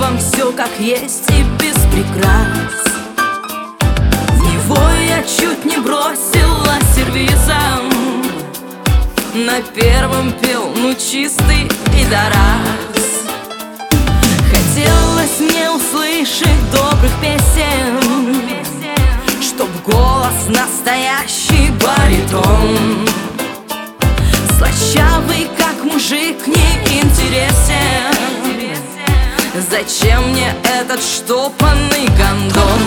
вам все как есть и без прикрас. Его я чуть не бросила сервизом. На первом пел, ну чистый пидорас. Хотелось мне услышать добрых песен, чтоб голос настоящий баритон. Слащавый, как мужик, не интересен. Зачем мне этот штопанный гондон?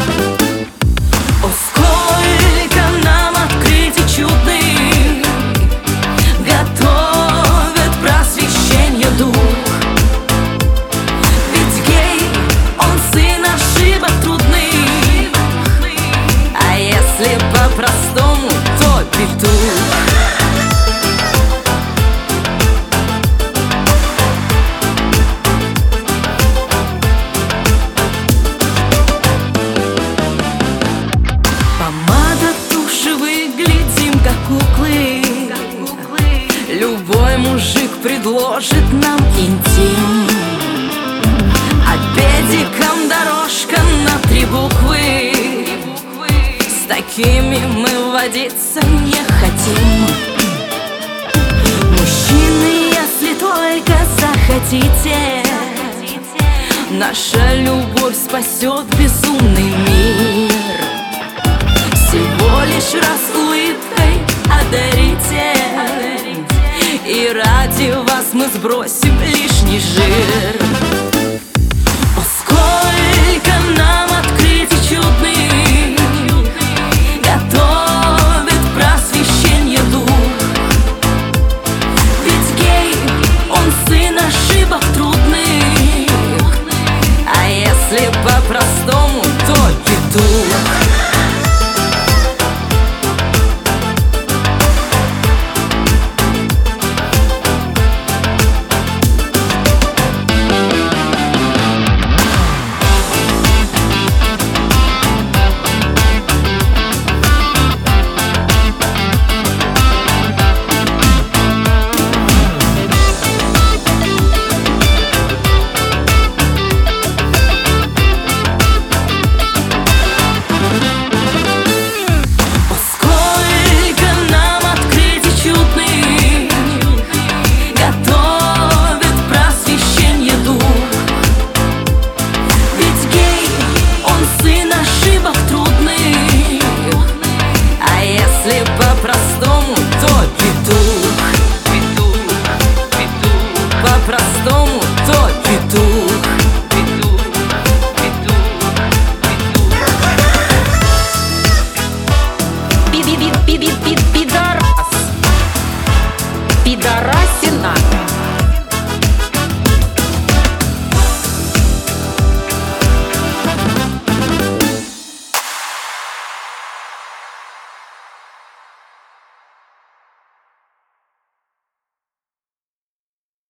О, сколько нам открытий чудных готовит просвещение дух. Ведь гей, он сын ошибок трудных, а если по-простому, то петух. Куклы. Любой мужик предложит нам интим, а педикам дорожка на 3 буквы. С такими мы водиться не хотим. Мужчины, если только захотите, наша любовь спасет безумный мир. Всего лишь раз улыбкой одарите, и ради вас мы сбросим лишний жир. О, сколько нам открытий чудных готовит просвещение дух. Ведь гей, он сын ошибок трудных, а если по-простому, то петух.